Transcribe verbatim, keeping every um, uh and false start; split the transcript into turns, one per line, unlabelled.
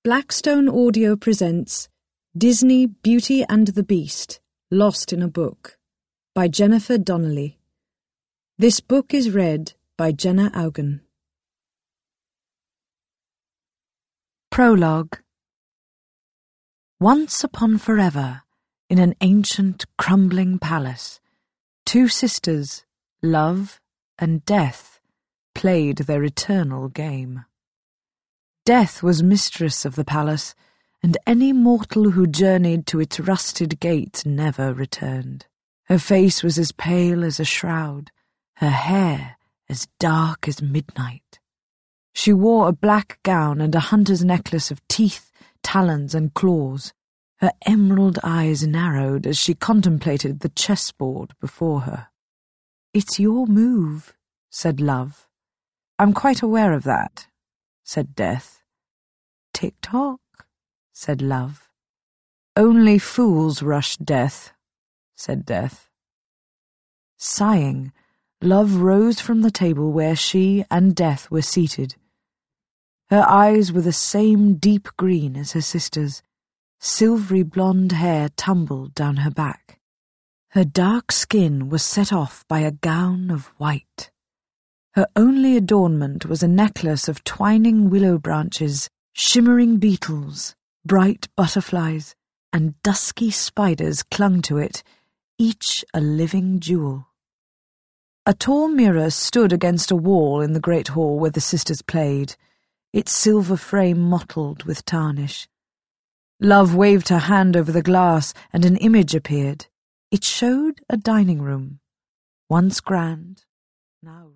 Blackstone Audio presents Disney Beauty and the Beast, Lost in a Book, by Jennifer Donnelly. This book is read by Jenna Augen.
Prologue. Once upon forever, in an ancient, crumbling palace, two sisters, Love and Death, played their eternal game. Death was mistress of the palace, and any mortal who journeyed to its rusted gate never returned. Her face was as pale as a shroud, her hair as dark as midnight. She wore a black gown and a hunter's necklace of teeth, talons, and claws. Her emerald eyes narrowed as she contemplated the chessboard before her. "It's your move," said Love. "I'm quite aware of that," said Death. "Tick-tock," said Love. "Only fools rush death," said Death. Sighing, Love rose from the table where she and Death were seated. Her eyes were the same deep green as her sister's. Silvery blonde hair tumbled down her back. Her dark skin was set off by a gown of white. Her only adornment was a necklace of twining willow branches, shimmering beetles, bright butterflies, and dusky spiders clung to it, each a living jewel. A tall mirror stood against a wall in the great hall where the sisters played, its silver frame mottled with tarnish. Love waved her hand over the glass, and an image appeared. It showed a dining room, once grand, now